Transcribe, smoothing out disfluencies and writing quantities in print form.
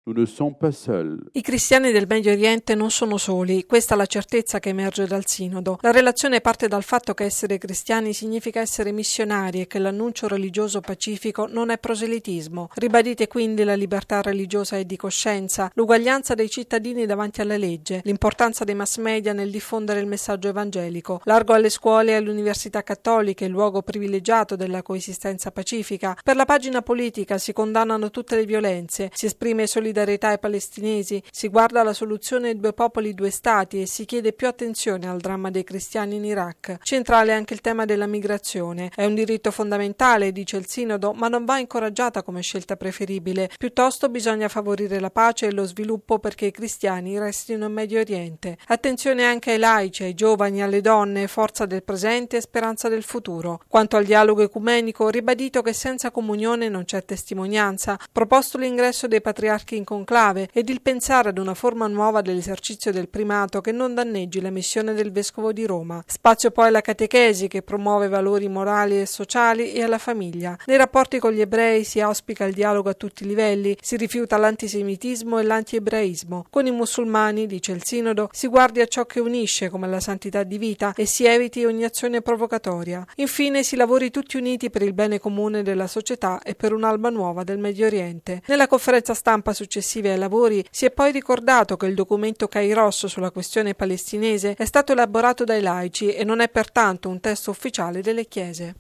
nous ne sommes pas seuls. I cristiani del Medio Oriente non sono soli, questa è la certezza che emerge dal Sinodo. La relazione parte dal fatto che essere cristiani significa essere missionari e che l'annuncio religioso pacifico non è proselitismo. Ribadite quindi la libertà religiosa e di coscienza, l'uguaglianza dei cittadini davanti alla legge, l'importanza dei mass media nel diffondere il messaggio evangelico, largo alle scuole e alle università cattoliche, il luogo privilegiato della coesistenza pacifica. Per la pagina politica si condannano tutte le violenze, si esprime solidarietà ai palestinesi, si guarda alla soluzione due popoli, due stati e si chiede più attenzione al dramma dei cristiani in Iraq. Centrale anche il tema della migrazione. È un diritto fondamentale, dice il Sinodo, ma non va incoraggiata come scelta preferibile. Piuttosto bisogna favorire la pace e lo sviluppo perché i cristiani restino in Medio Oriente. Attenzione anche ai laici, ai giovani, alle donne, forza del presente e speranza del futuro. Quanto al dialogo ecumenico, ribadito che senza comunione non c'è testimonianza, proposto l'ingresso dei patriarchi in conclave ed il pensare ad una forma nuova dell'esercizio del primato che non danneggi la missione del Vescovo di Roma. Spazio poi alla catechesi che promuove valori morali e sociali e alla famiglia. Nei rapporti con gli ebrei si auspica il dialogo a tutti i livelli, si rifiuta l'antisemitismo e l'antiebraismo. Con i musulmani, dice il Sinodo, si guardi a ciò che unisce come la santità di vita e si eviti ogni azione provocatoria. Infine si lavori tutti uniti per il bene comune della società e per un'alba nuova del Medio Oriente. Nella conferenza stampa successiva ai lavori si è poi ricordato che il documento Kairos sulla questione palestinese è stato elaborato dai laici e non è pertanto un testo ufficiale delle chiese.